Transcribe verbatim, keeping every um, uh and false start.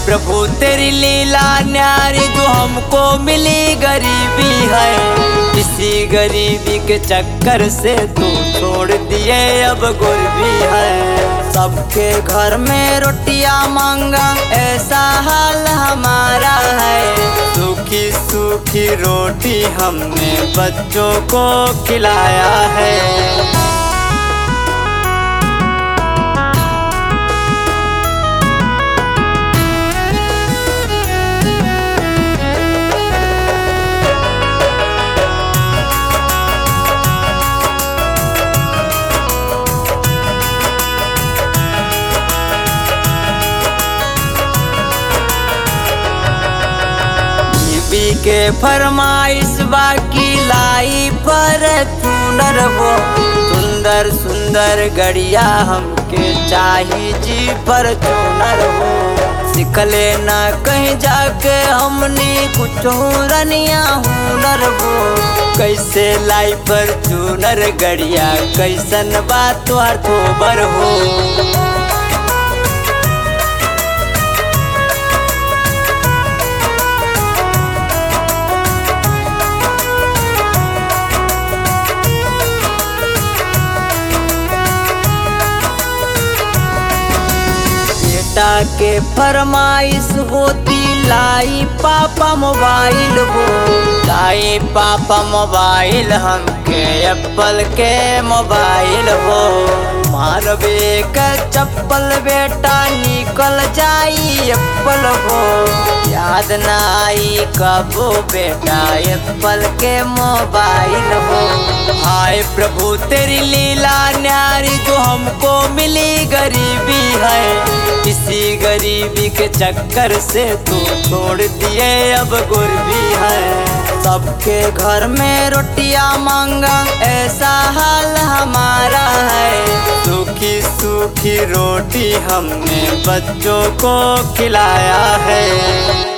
प्रभु तेरी लीला न्यारी जो हमको मिली गरीबी है। इसी गरीबी के चक्कर से तू छोड़ दिए अब गुरबी है। सबके घर में रोटियां मांगा ऐसा हाल हमारा है। सूखी सूखी रोटी हमने बच्चों को खिलाया है। के फरमाइश बाकी लाई पर चूनर हो। सुंदर सुंदर गड़िया हमके चाही जी पर चूनर हो। सिखले ना कहीं जाके हमने कुछ रनिया हुनर हो। कैसे लाई पर चूनर गड़िया कैसन बात तुहार थोबर हो। के फरमाइश होती लाई पापा मोबाइल हो। लाई पापा मोबाइल हमके एप्पल के मोबाइल हो। मारबे का चप्पल बेटा निकल जाई एप्पल हो। याद ना आई कबो बेटा एप्पल के मोबाइल हो। हाय प्रभु तेरी लीला न्यारी जो हमको मिली गरीबी है। इसी गरीबी के चक्कर से तू छोड़ दिए अब गुरबी है। सबके घर में रोटियां मांगा ऐसा हाल हमारा है। सूखी सूखी रोटी हमने बच्चों को खिलाया है।